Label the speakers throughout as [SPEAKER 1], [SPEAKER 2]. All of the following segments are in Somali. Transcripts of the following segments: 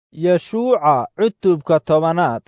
[SPEAKER 1] Yeshuuca cutubka tobanaad.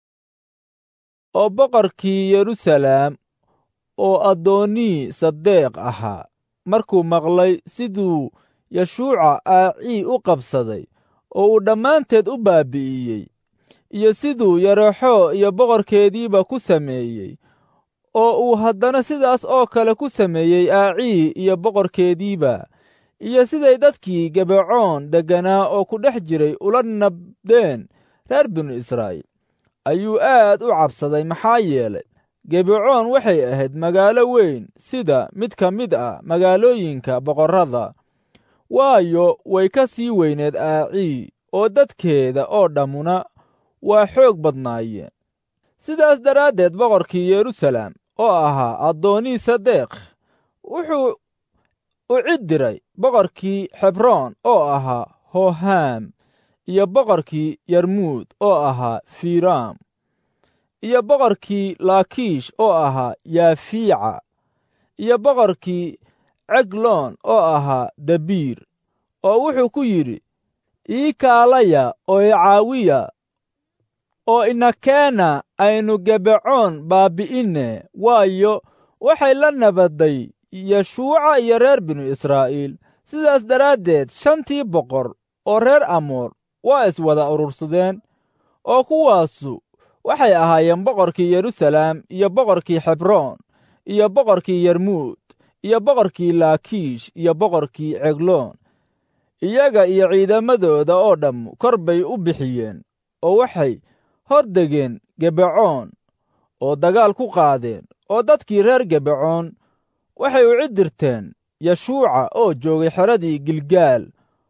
[SPEAKER 1] oo boqorkii Yeruusalaam oo Adooni Sadeeq ahaa markuu maqlay siduu Yeshuuca aacii u qabsaday oo uu dhammaanteed u baabi'iyey, iyo siduu Yerexo iyo boqorkeediiba ku sameeyey, oo uu haddana sidaas oo kale ku sameeyey aacii iyo boqorkeediiba, iyo siday dadkii Gibecoon degganaa oo ku dhex jiray ula nabdeen reer binu Israa'iil, ayuu aad u cabsaday. maxaa yeelay Gibecoon waxay ahayd magaalo weyn sida mid ka mid ah magaalooyinka boqorrada, waayo way ka sii weyneed aacii, oo dadkeeda oo dhammuna waa xoog badnaayeen. sidaas daraaddeed boqorkii Yeruusalaam oo ahaa Adooni Sadeeq wuxuu u cid diray boqorkii Xebroon oo ahaa Hoham, iyo boqorkii Yarmuud oo ahaa Fiiraam, iyo boqorkii Laakiish oo ahaa Yaafiica, iyo boqorkii Cegloon oo ahaa Dabiir, oo wuxuu ku yidhi, ii kaalaya oo i caawiya oo ina keena aynu Gibecoon baabi'inne, waayo waxay la nabadday Yeshuuca iyo reer binu Israa'iil. sidaas daraaddeed 5 boqor oo reer Amoor waa iswada urursadeen, oo kuwaasu waxay ahaayeen boqorkii Yeruusalaam iyo boqorkii Xebroon iyo boqorkii Yarmuud iyo boqorkii Laakiish iyo boqorkii Cegloon. iyaga iyo ciidamadooda oo dhammu kor bay u bixiyeen, oo waxay hor degeen Gibecoon oo dagaal ku qaadeen, oo dadkii reer Gibecoon waxay u cid dirteen Yeshuuca oo joogay xeradii Gilgaal,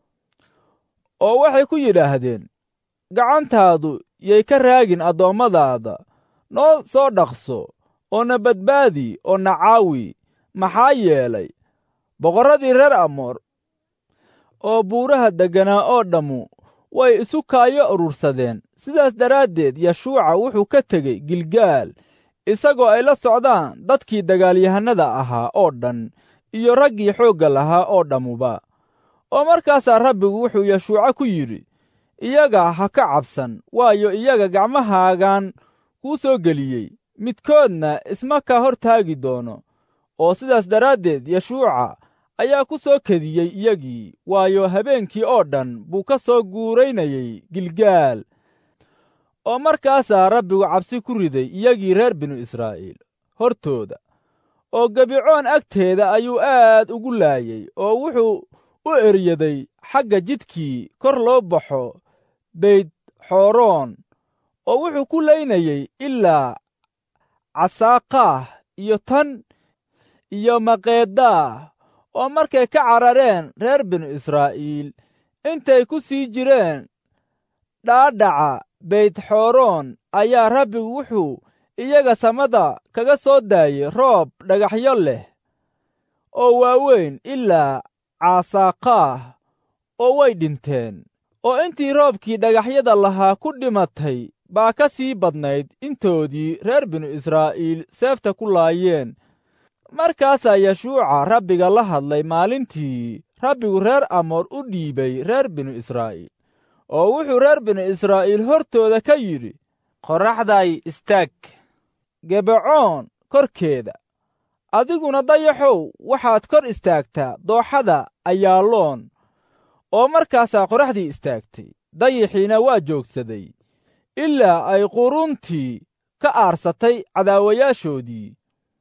[SPEAKER 1] oo waxay ku yidhaahdeen, gacantaadu yay ka raagin addoommadaada, noo soo dhaqso oo na badbaadi oo na caawi, maxaa yeelay boqorradii reer Amoor oo buuraha degganaa oo dhammu way isu kaayo urursadeen. sidaas daraaddeed Yeshuuca wuxuu ka tegey Gilgaal, isagoo ay la socdaan dadkii dagaalyahannada ahaa oo dhan iyo raggii xoogga lahaa oo dhammuba. oo markaasaa Rabbigu wuxuu Yeshuuca ku yidhi, iyaga ha ka cabsan, waayo iyaga gacmahaagan kuu soo geliyey, midkoodna isma ka hor taagi doono. oo sidaas daraaddeed Yeshuuca ayaa ku soo kediyey iyagii, waayo habeenkii oo dhan buu ka soo guuraynayey Gilgaal. oo markaasaa Rabbigu cabsi ku riday iyagii reer binu Israa'iil hortooda, oo Gibecoon agteeda ayuu aad ugu laayey, oo wuxuu u eryaday xagga jidkii kor loo baxo Beyt-Xoroon, oo wuxuu ku laynayey ilaa Casaaqaah iyo Tan iyo Maqeedaah. oo markay ka carareen reer binu Israa'iil intay ku sii jireen dhaadhaca Beyt-Xoroon, ayaa Rabbigu wuxuu iyaga samada kaga soo daayey roob dhagaxyo leh oo waaweyn ilaa Casaaqaah, oo way dhinteen. oo intii roobkii dhagaxyada lahaa ku dhimatay baa ka sii badnayd intoodii reer binu Israa'iil seefta ku laayeen. markaasaa Yeshuuca Rabbiga la hadlay maalintii Rabbigu reer Amoor u dhiibay reer binu Israa'iil, oo wuxuu reer binu Israa'iil hortooda ka yidhi, qorraxday istaag Gibecoon korkeeda, adiguna dayaxow waxaad kor istaagtaa dooxada Ayaaloon. oo markaasaa qorraxdii istaagtay, dayaxiina waa joogsaday, ilaa ay quruntii ka aarsatay cadaawayaashoodii.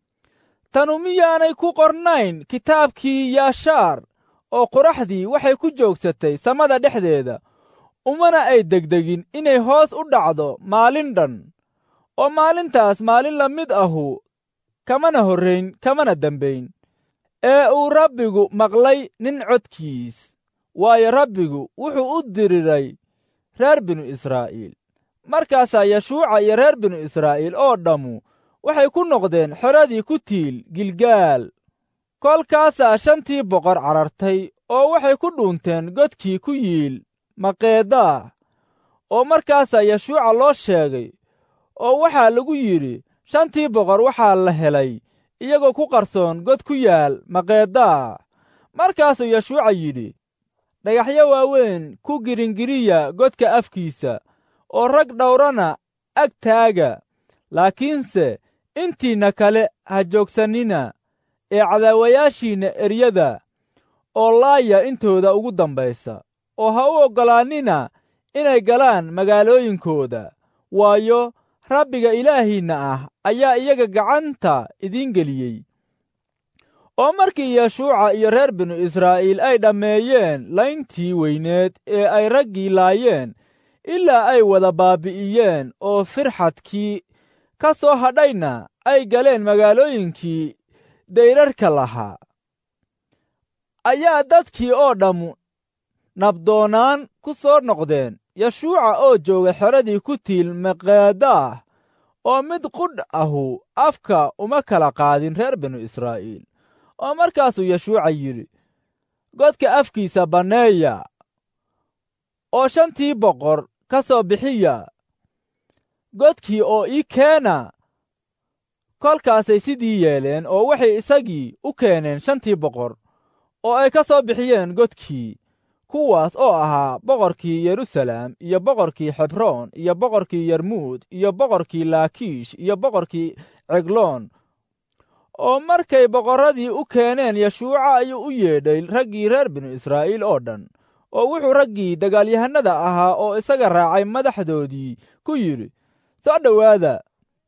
[SPEAKER 1] tanu miyaanay ku qornayn kitaabkii Yaashaar? oo qorraxdii waxay ku joogsatay samada dhexdeeda, umana ay degdegin inay hoos u dhacdo maalin dhan. oo maalintaas maalin la mid ahu kamana horrayn kamana dambayn, ee uu Rabbigu maqlay nin codkiis, waayo Rabbigu wuxuu u diriray reer binu Israa'iil. markaasaa Yeshuuca iyo reer binu Israa'iil oo dhammu waxay ku noqdeen xeradii ku tiil Gilgaal. kolkaasaa 5 boqor carartay, oo waxay ku dhuunteen godkii ku yiil Maqeedaah. oo markaasaa Yeshuuca loo sheegay, oo waxaa lagu yidhi, 5 boqor waxaa la helay iyagoo ku qarsoon god ku yaal Maqeedaah. markaasuu Yeshuuca yidhi, dhagaxyo waaweyn ku giringiriya godka afkiisa oo rag dhowrana ag taaga, laakiinse intiinna kale ha joogsannina ee cadaawayaashiinna eryada oo laaya intooda ugu dambaysa, oo ha u oggolaannina inay galaan magaalooyinkooda, waayo Rabbiga Ilaahiinna ah ayaa iyaga gacanta idiin geliyey. oo markii Yeshuuca iyo reer binu Israa'iil ay dhammeeyeen layntii weyneed ee ay raggii laayeen, ilaa ay wada baabi'iyeen oo firxadkii ka soo hadhayna ay galeen magaalooyinkii dayrarka lahaa, ayaa dadkii oo dhammu nabdoonaan ku soo noqdeen Yeshuuca oo jooga xeradii ku tiil Maqeedah, oo mid qudh ahu afka uma kala qaadin reer binu Israa'iil. oo markaasuu Yeshuuca yidhi, godka afkiisa banneeya oo 5 boqor ka soo bixiya godkii oo ii keena. kolkaasay sidii yeeleen oo waxay isagii u keeneen 5 boqor oo ay ka soo bixiyeen godkii, kuwaas oo ahaa boqorkii Yeruusaalem iyo boqorkii Xebroon iyo boqorkii Yarmuud iyo boqorkii Laakiish iyo boqorkii Cegloon. oo markay boqorradii u keeneen Yeshuuca ayuu u yeedhay raggii reer binu Israa'iil oo dhan, oo wuxuu raggii dagaalyahannada ahaa oo isaga raacay madaxdoodii ku yidhi, soo dhowaada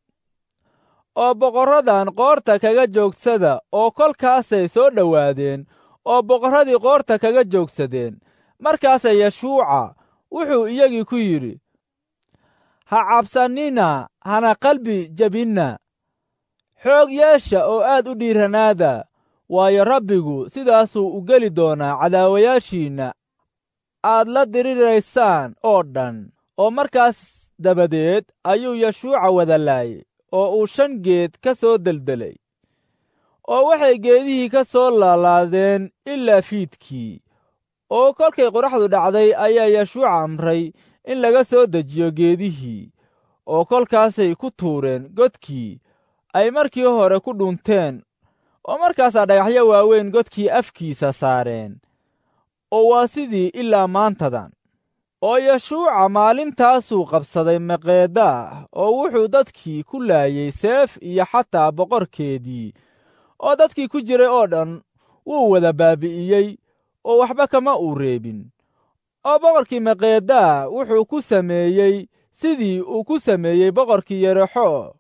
[SPEAKER 1] oo boqorradan qoorta kaga joogsada. oo kolkaasay soo dhowaadeen oo boqorradii qoorta kaga joogsadeen. markaasay Yeshuuca wuxuu iyagii ku yidhi, ha cabsannina, hana qalbi jabinna, xoog yeesha oo aad u dhiiranaada, waayo Rabbigu sidaasuu u geli doonaa cadaawayaashiinna aad la diriraysaan oo dhan. oo markaas dabadeed ayuu Yeshuuca wada laayay, oo uu 5 geed ka soo deldelay, oo waxay geedihii ka soo laalaadeen ilaa fiidkii. oo kolkay qoraxdu dhacday ayaa Yeshuuca amray in laga soo dejiyo geedihii, oo kolkaasay ku tuureen godkii ay markii hore ku dhunteen, oo markaasaa dhagaxyo waaweyn godkii afkiisa saareen, oo waa sidii ilaa maantadan. oo Yeshuuca maalintaasuu qabsaday Maqeedah, oo wuxuu dadkii ku laayay seef iyo xataa boqorkeedii, oo dadkii ku jiray oo dhan wuu wada baabi'iyey, oo waxba kama uu reebin. oo boqorkii Maqeedah wuxuu ku sameeyey sidii uu ku sameeyey boqorkii Yerexo.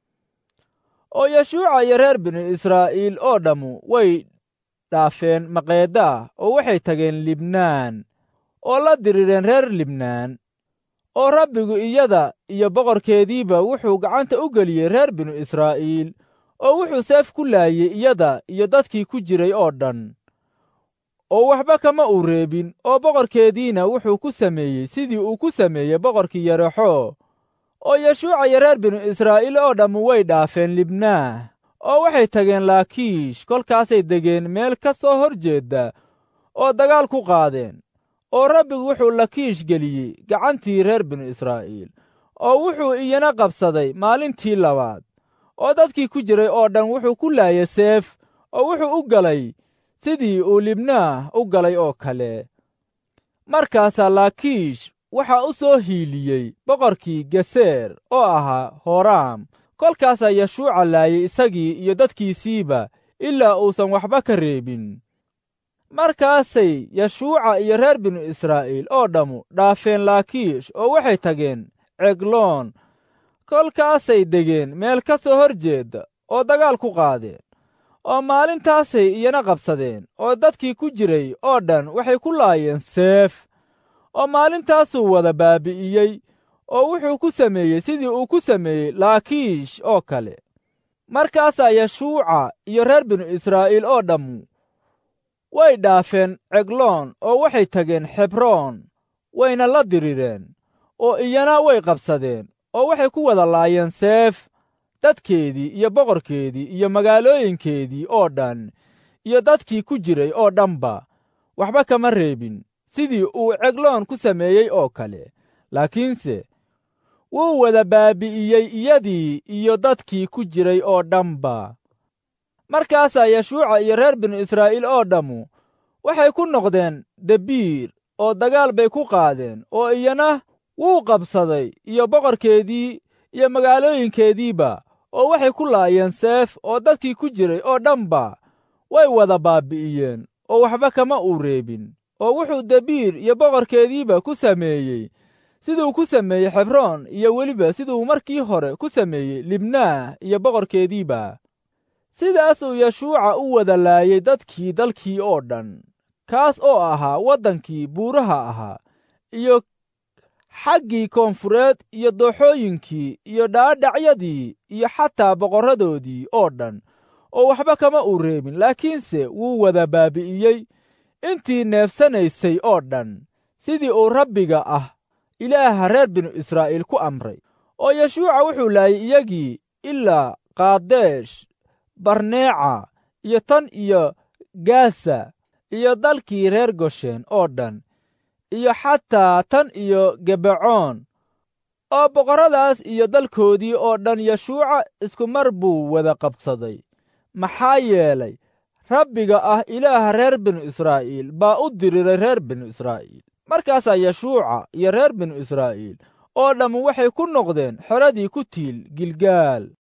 [SPEAKER 1] oo Yeshuuca iyo reer binu Israa'iil oo dhammu way dhaafeen Maqeedah oo waxay tageen Libnaan, oo la dirireen reer Libnaan. oo Rabbigu iyada iyo boqorkeediiba wuxuu gacanta u geliyey reer binu Israa'iil, oo wuxuu seef ku laayey iyada iyo dadkii ku jiray oo dhan, oo waxba kama uu reebin. oo boqorkeediina wuxuu ku sameeyey sidii uu ku sameeyey boqorkii Yerexo. oo Yeshuuca iyo reer binu Israa'iil oo dhammu way dhaafeen Libnaa, oo waxay tageen Laakiish. kolkaasay degeen meel ka soo hor jeedda oo dagaal ku qaadeen. oo Rabbigu wuxuu Laakiish geliyey gacantii reer binu Israa'iil, oo wuxuu iyana qabsaday maalintii labaad. oo dadkii ku jiray oo dhan wuxuu ku laayay seef, oo wuxuu u galay sidii uu Libnaa u galay oo kale. markaasaa Laakiish waxaa u soo hiiliyey boqorkii Geser oo ahaa Horaam. kolkaasaa Yeshuuca laayay isagii iyo dadkiisiiba ilaa uusan waxba ka reebin. markaasay Yeshuuca iyo reer binu Israa'iil oo dhammu dhaafeen Laakiish, oo waxay tageen Cegloon. kolkaasay degeen meel ka soo hor jeedda oo dagaal ku qaadeen. oo maalintaasay iyana qabsadeen, oo dadkii ku jiray oo dhan waxay ku laayeen seef. oo maalintaasuu wada baabi'iyey, oo wuxuu ku sameeyey sidii uu ku sameeyey Laakiish oo kale. markaasaa Yeshuuca iyo reer binu Israa'iil oo dhammu way dhaafeen Cegloon, oo waxay tageen Xebroon, wayna la dirireen. oo iyana way qabsadeen, oo waxay ku wada laayeen seef dadkeedii iyo boqorkeedii iyo magaalooyinkeedii oo dhan iyo dadkii ku jiray oo dhanba, waxba kama reebin, sidii uu Cegloon ku sameeyey oo kale. laakiinse wuu wada baabi'iyey iyadii iyo dadkii ku jiray oo dhanba. markaasaa Yeshuuca iyo reer binu Israa'iil oo dhammu waxay ku noqdeen Debiir oo dagaal bay ku qaadeen oo iyana wuu qabsaday iyo boqorkeedii iyo magaalooyinkeediiba oo waxay ku laayeen seef oo dadkii ku jiray oo dhanba way wada baabi'iyeen oo waxba kama uu reebin oo wuxuu Debiir iyo boqorkeediiba ku sameeyey siduu ku sameeyey Xebroon iyo weliba siduu markii hore ku sameeyey Libnaa iyo boqorkeediiba. Sidaasuu Yeshuuca u wada laayay dadkii dalkii oo dhan, kaas oo ahaa waddankii buuraha ahaa iyo xaggii koonfureed iyo dooxooyinkii iyo dhaadhacyadii iyo xataa boqorradoodii oo dhan, oo waxba kama uu reebin, laakiinse wuu wada baabi'iyey intii neefsanaysay oo dhan, sidii uu Rabbiga ah Ilaaha reer binu Israa'iil ku amray. oo Yeshuuca wuxuu laayay iyagii ilaa Qaadesh Barneeca iyo tan iyo Gaasa iyo dalkii reer Goshen oo dhan iyo xataa tan iyo Gebacoon, oo boqorradaas iyo dalkoodii oo dhan Yeshuuca isku mar buu wada qabsaday. Maxaa yeelay Rabbiga ah Ilaaha reer binu Israa'iil baa u diriray reer binu Israa'iil. Markaasaa Yeshuuca iyo reer binu Israa'iil oo dhammu waxay ku noqdeen xeradii ku tiil Gilgaal.